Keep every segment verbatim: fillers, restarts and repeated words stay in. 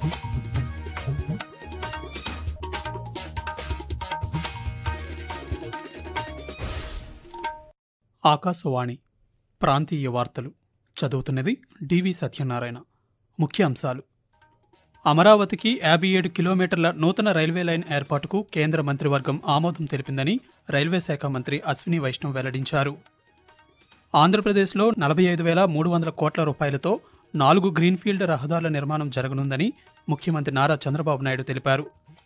ఆకాశవాణి ప్రాంతీయ వార్తలు చదువుతున్నది డివి సత్యనారాయణ. ముఖ్యాంశాలు: అమరావతికి యాభై ఏడు కిలోమీటర్ల నూతన రైల్వే లైన్ ఏర్పాటుకు కేంద్ర మంత్రివర్గం ఆమోదం తెలిపిందని రైల్వే శాఖ మంత్రి అశ్విని వైష్ణవ్ వెల్లడించారు. ఆంధ్రప్రదేశ్లో నలభై ఐదు వేల మూడు వందల కోట్ల రూపాయలతో నాలుగు గ్రీన్ఫీల్డ్ రహదారుల నిర్మాణం జరగనుందని ముఖ్యమంత్రి నారా చంద్రబాబు నాయుడు తెలిపారు.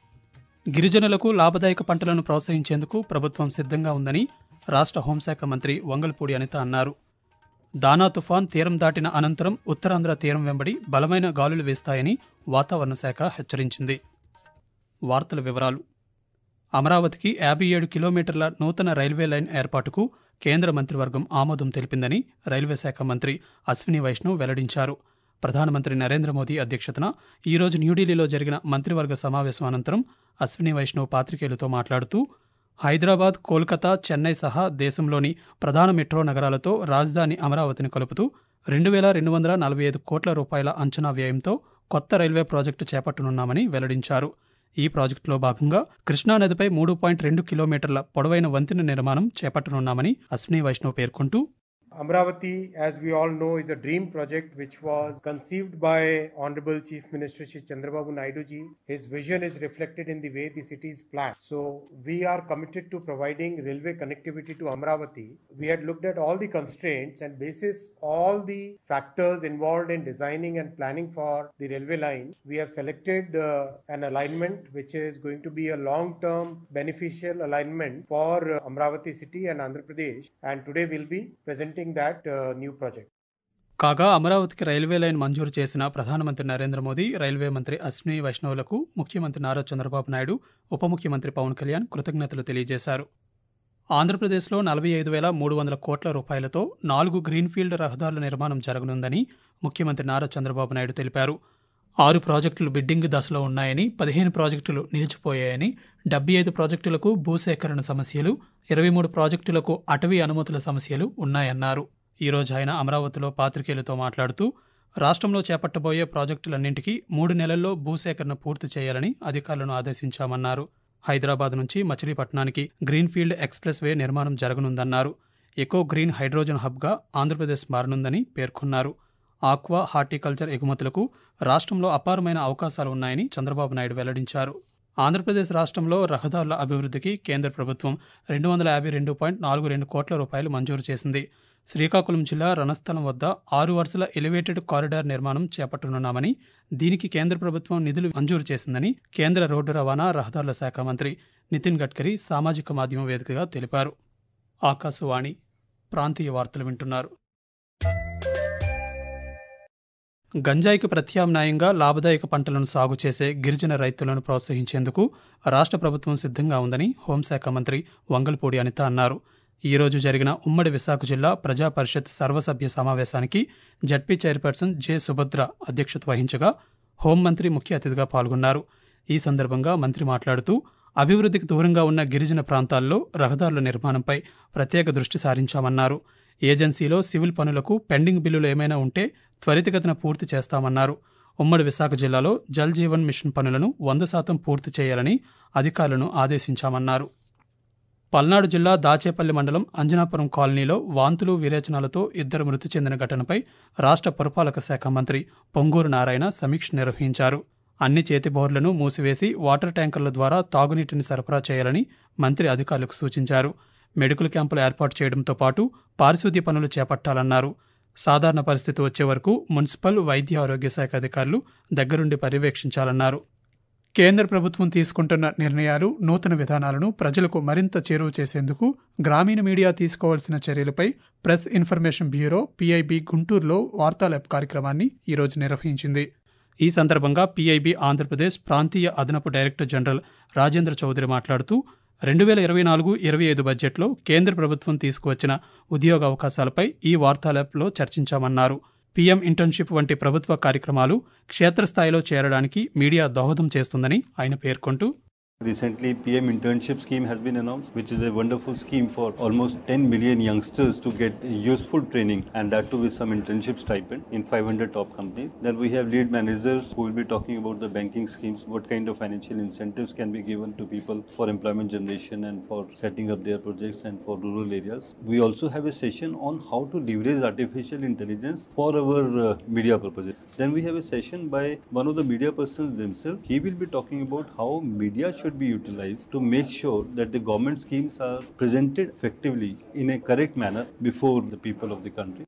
గిరిజనులకు లాభదాయక పంటలను ప్రోత్సహించేందుకు ప్రభుత్వం సిద్ధంగా ఉందని రాష్ట్ర హోంశాఖ మంత్రి వంగల్పూడి అనిత అన్నారు. దానా తుఫాన్ తీరం దాటిన అనంతరం ఉత్తరాంధ్ర తీరం వెంబడి బలమైన గాలులు వీస్తాయని వాతావరణ శాఖ హెచ్చరించింది. వార్తల వివరాలు: అమరావతికి యాభై ఏడు కిలోమీటర్ల నూతన రైల్వే లైన్ ఏర్పాటుకు కేంద్ర మంత్రివర్గం ఆమోదం తెలిపిందని రైల్వే శాఖ మంత్రి అశ్విని వైష్ణవ్ వెల్లడించారు. ప్రధానమంత్రి నరేంద్ర మోదీ అధ్యక్షతన ఈరోజు న్యూఢిల్లీలో జరిగిన మంత్రివర్గ సమావేశం అనంతరం అశ్విని వైష్ణవ్ పాత్రికేయులతో మాట్లాడుతూ, హైదరాబాద్, కోల్కతా, చెన్నై సహా దేశంలోని ప్రధాన మెట్రో నగరాలతో రాజధాని అమరావతిని కలుపుతూ రెండు వేల రెండు వందల నలభై ఐదు కోట్ల రూపాయల అంచనా వ్యయంతో కొత్త రైల్వే ప్రాజెక్టు చేపట్టనున్నామని వెల్లడించారు. ఈ ప్రాజెక్టులో భాగంగా కృష్ణానదిపై మూడు పాయింట్ రెండు కిలోమీటర్ల పొడవైన వంతెన నిర్మాణం చేపట్టనున్నామని అశ్విని వైష్ణవ్ పేర్కొంటూ, Amaravati, as we all know, is a dream project which was conceived by Honorable Chief Minister Shri Chandrababu Naidu ji. His vision is reflected in the way the city is planned. So we are committed to providing railway connectivity to Amaravati. We had looked at all the constraints and basis all the factors involved in designing and planning for the railway line. We have selected uh, an alignment which is going to be a long-term beneficial alignment for uh, Amaravati city and Andhra Pradesh. And today we'll be presenting that uh, new project. కాగా అమరావతికి railway line మంజూరు చేసిన ప్రధానమంత్రి Narendra Modi, railway మంత్రి అశ్విని వైష్ణవ్లకు ముఖ్యమంత్రి నారా చంద్రబాబు నాయుడు, ఉప ముఖ్యమంత్రి పవన్ కళ్యాణ్ కృతజ్ఞతలు తెలియజేశారు. ఆంధ్రప్రదేశ్లో నలభై ఐదు వేల మూడు వందల కోట్ల రూపాయలతో నాలుగు గ్రీన్ఫీల్డ్ రహదారుల నిర్మాణం జరగనుందని ముఖ్యమంత్రి నారా చంద్రబాబు నాయుడు తెలిపారు. ఆరు ప్రాజెక్టులు బిడ్డింగ్ దశలో ఉన్నాయని, పదిహేను ప్రాజెక్టులు నిలిచిపోయాయని, డెబ్బై ఐదు ప్రాజెక్టులకు భూసేకరణ సమస్యలు, ఇరవై మూడు ప్రాజెక్టులకు అటవీ అనుమతుల సమస్యలు ఉన్నాయన్నారు. ఈరోజు ఆయన అమరావతిలో పాత్రికేయులతో మాట్లాడుతూ, రాష్ట్రంలో చేపట్టబోయే ప్రాజెక్టులన్నింటికీ మూడు నెలల్లో భూసేకరణ పూర్తి చేయాలని అధికారులను ఆదేశించామన్నారు. హైదరాబాద్ నుంచి మచిలీపట్నానికి గ్రీన్ఫీల్డ్ ఎక్స్ప్రెస్ వే నిర్మాణం జరగనుందన్నారు. ఎకో గ్రీన్ హైడ్రోజన్ హబ్గా ఆంధ్రప్రదేశ్ మారనుందని పేర్కొన్నారు. ఆక్వా, హార్టికల్చర్ ఎగుమతులకు రాష్ట్రంలో అపారమైన అవకాశాలు ఉన్నాయని చంద్రబాబు నాయుడు వెల్లడించారు. ఆంధ్రప్రదేశ్ రాష్ట్రంలో రహదారుల అభివృద్ధికి కేంద్ర ప్రభుత్వం రెండు వందల యాభై రెండు పాయింట్ నాలుగు రెండు కోట్ల రూపాయలు మంజూరు చేసింది. శ్రీకాకుళం జిల్లా రణస్థలం వద్ద ఆరు వరుసల ఎలివేటెడ్ కారిడార్ నిర్మాణం చేపట్టనున్నామని, దీనికి కేంద్ర ప్రభుత్వం నిధులు మంజూరు చేసిందని కేంద్ర రోడ్డు రవాణా, రహదారుల శాఖ మంత్రి నితిన్ గడ్కరీ సామాజిక మాధ్యమం వేదికగా తెలిపారు. ఆకాశవాణి ప్రాంతీయ వార్తలు వింటున్నారు. గంజాయికి ప్రత్యామ్నాయంగా లాభదాయక పంటలను సాగు చేసే గిరిజన రైతులను ప్రోత్సహించేందుకు రాష్ట్ర ప్రభుత్వం సిద్ధంగా ఉందని హోంశాఖ మంత్రి వంగల్పూడి అనిత అన్నారు. ఈ రోజు జరిగిన ఉమ్మడి విశాఖ జిల్లా ప్రజా పరిషత్ సర్వసభ్య సమావేశానికి జడ్పీ చైర్పర్సన్ జె సుభద్ర అధ్యక్షత వహించగా హోంమంత్రి ముఖ్య అతిథిగా పాల్గొన్నారు. ఈ సందర్భంగా మంత్రి మాట్లాడుతూ, అభివృద్ధికి దూరంగా ఉన్న గిరిజన ప్రాంతాల్లో రహదారుల నిర్మాణంపై ప్రత్యేక దృష్టి సారించామన్నారు. ఏజెన్సీలో సివిల్ పనులకు పెండింగ్ బిల్లులు ఏమైనా ఉంటే త్వరితగతిన పూర్తి చేస్తామన్నారు. ఉమ్మడి విశాఖ జిల్లాలో జల్ జీవన్ మిషన్ పనులను వంద శాతం పూర్తి చేయాలని అధికారులను ఆదేశించామన్నారు. పల్నాడు జిల్లా దాచేపల్లి మండలం అంజనాపురం కాలనీలో వాంతులు, విరేచనాలతో ఇద్దరు మృతి చెందిన ఘటనపై రాష్ట్ర పురపాలక శాఖ మంత్రి పొంగూరు నారాయణ సమీక్ష నిర్వహించారు. అన్ని చేతి బోర్లను మూసివేసి వాటర్ ట్యాంకర్ల ద్వారా తాగునీటిని సరఫరా చేయాలని మంత్రి అధికారులకు సూచించారు. మెడికల్ క్యాంపులు ఏర్పాటు చేయడంతో పాటు పారిశుద్ధ్య పనులు చేపట్టాలన్నారు. సాధారణ పరిస్థితి వచ్చే వరకు మున్సిపల్, వైద్య ఆరోగ్య శాఖ అధికారులు దగ్గరుండి పర్యవేక్షించాలన్నారు. కేంద్ర ప్రభుత్వం తీసుకుంటున్న నిర్ణయాలు, నూతన విధానాలను ప్రజలకు మరింత చేరువ చేసేందుకు గ్రామీణ మీడియా తీసుకోవాల్సిన చర్యలపై ప్రెస్ ఇన్ఫర్మేషన్ బ్యూరో పీఐబీ గుంటూరులో వార్తాలాప్ కార్యక్రమాన్ని ఈరోజు నిర్వహించింది. ఈ సందర్భంగా పీఐబీ ఆంధ్రప్రదేశ్ ప్రాంతీయ అదనపు డైరెక్టర్ జనరల్ రాజేంద్ర చౌదరి మాట్లాడుతూ, రెండు వేల ఇరవై నాలుగు ఇరవై ఐదు బడ్జెట్లో కేంద్ర ప్రభుత్వం తీసుకువచ్చిన ఉద్యోగ అవకాశాలపై ఈ వార్తాలాప్లో చర్చించామన్నారు. పీఎం ఇంటర్న్షిప్ వంటి ప్రభుత్వ కార్యక్రమాలు క్షేత్రస్థాయిలో చేరడానికి మీడియా దోహదం చేస్తుందని ఆయన పేర్కొంటూ, Recently, P M Internship Scheme has been announced, which is a wonderful scheme for almost ten million youngsters to get useful training, and that too with some internship stipend in five hundred top companies. Then we have lead managers who will be talking about the banking schemes, what kind of financial incentives can be given to people for employment generation and for setting up their projects and for rural areas. We also have a session on how to leverage artificial intelligence for our uh, media purposes. Then we have a session by one of the media persons themselves. He will be talking about how media should be utilized to make sure that the government schemes are presented effectively in a correct manner before the people of the country.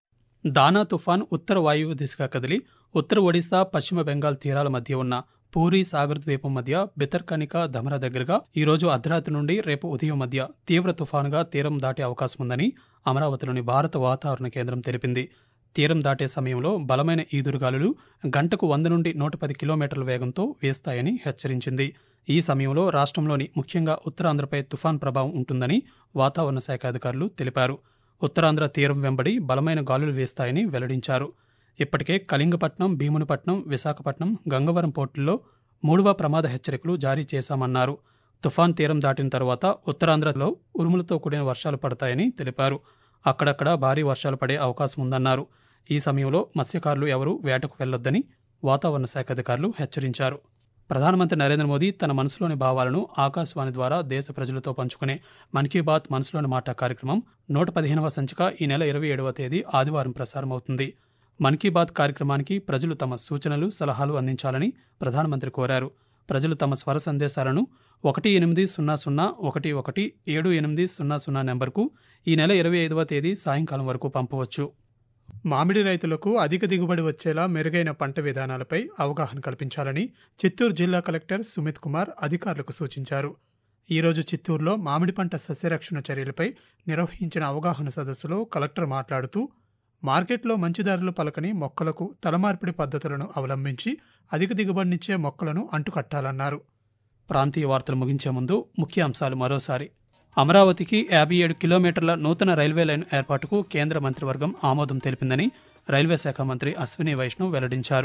దానా తుఫాన్ ఉత్తర వాయువ్య దిశగా కదిలి ఉత్తర ఒడిశా పశ్చిమ బెంగాల్ తీరాల మధ్య ఉన్న పూరి సాగర్ ద్వీపం మధ్య బితర్కనిక ధమరా దగ్గరగా ఈ రోజు అర్ధరాత్రి నుండి రేపు ఉదయం మధ్య తీవ్ర తుఫానుగా తీరం దాటే అవకాశం ఉందని అమరావతిలోని భారత వాతావరణ కేంద్రం తెలిపింది. తీరం దాటే సమయంలో బలమైన ఈదురుగాలులు గంటకు వంద నుండి నూట పది కిలోమీటర్ల వేగంతో వీస్తాయని హెచ్చరించింది. ఈ సమయంలో రాష్ట్రంలోని ముఖ్యంగా ఉత్తరాంధ్రపై తుఫాన్ ప్రభావం ఉంటుందని వాతావరణ శాఖ అధికారులు తెలిపారు. ఉత్తరాంధ్ర తీరం వెంబడి బలమైన గాలులు వీస్తాయని వెల్లడించారు. ఇప్పటికే కళింగపట్నం, భీమునిపట్నం, విశాఖపట్నం, గంగవరం పోర్టుల్లో మూడవ ప్రమాద హెచ్చరికలు జారీ చేశామన్నారు. తుఫాన్ తీరం దాటిన తర్వాత ఉత్తరాంధ్రలో ఉరుములతో కూడిన వర్షాలు పడతాయని తెలిపారు. అక్కడక్కడ భారీ వర్షాలు పడే అవకాశం ఉందన్నారు. ఈ సమయంలో మత్స్యకారులు ఎవరూ వేటకు వెళ్లొద్దని వాతావరణ శాఖ అధికారులు హెచ్చరించారు. ప్రధానమంత్రి నరేంద్ర మోదీ తన మనసులోని భావాలను ఆకాశవాణి ద్వారా దేశ ప్రజలతో పంచుకునే మన్ కీ బాత్ మనసులోని మాట కార్యక్రమం నూట పదిహేనవ సంచిక ఈ నెల ఇరవై ఏడవ తేదీ ఆదివారం ప్రసారమవుతుంది. మన్ కీ బాత్ కార్యక్రమానికి ప్రజలు తమ సూచనలు, సలహాలు అందించాలని ప్రధానమంత్రి కోరారు. ప్రజలు తమ స్వర సందేశాలను ఒకటి ఎనిమిది సున్నా సున్నా ఒకటి ఒకటి ఏడు ఎనిమిది సున్నా సున్నా నెంబర్కు ఈ నెల ఇరవై ఐదవ తేదీ సాయంకాలం వరకు పంపవచ్చు. మామిడి రైతులకు అధిక దిగుబడి వచ్చేలా మెరుగైన పంట విధానాలపై అవగాహన కల్పించాలని చిత్తూరు జిల్లా కలెక్టర్ సుమిత్ కుమార్ అధికారులకు సూచించారు. ఈరోజు చిత్తూరులో మామిడి పంట సస్యరక్షణ చర్యలపై నిర్వహించిన అవగాహన సదస్సులో కలెక్టర్ మాట్లాడుతూ మార్కెట్లో మంచి ధరలు పలకని మొక్కలకు తలమార్పిడి పద్ధతులను అవలంబించి అధిక దిగుబడినిచ్చే మొక్కలను అంటుకట్టాలన్నారు. ప్రాంతీయ వార్తలు ముగించే ముందు ముఖ్యాంశాలు మరోసారి. అమరావతికి యాభై ఏడు కిలోమీటర్ల నూతన రైల్వే లైన్ ఏర్పాటుకు కేంద్ర మంత్రివర్గం ఆమోదం తెలిపిందని రైల్వే శాఖ మంత్రి అశ్విని వైష్ణవ్ వెల్లడించారు.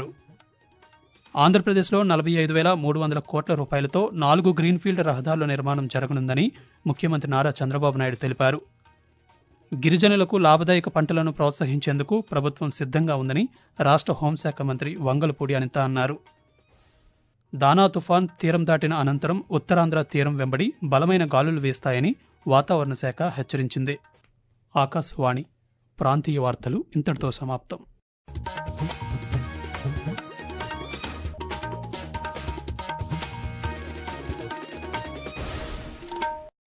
ఆంధ్రప్రదేశ్లో నలభై ఐదు వేల మూడు వందల కోట్ల రూపాయలతో నాలుగు గ్రీన్ఫీల్డ్ రహదారుల నిర్మాణం జరగనుందని ముఖ్యమంత్రి నారా చంద్రబాబు నాయుడు తెలిపారు. గిరిజనులకు లాభదాయక పంటలను ప్రోత్సహించేందుకు ప్రభుత్వం సిద్ధంగా ఉందని రాష్ట్ర హోంశాఖ మంత్రి వంగలపూడి అనిత అన్నారు. దానా తుఫాన్ తీరం దాటిన అనంతరం ఉత్తరాంధ్ర తీరం వెంబడి బలమైన గాలులు వీస్తాయని వాతావరణ శాఖ హెచ్చరించింది. ఆకాశవాణి ప్రాంతీయ వార్తలు ఇంతటితో సమాప్తం.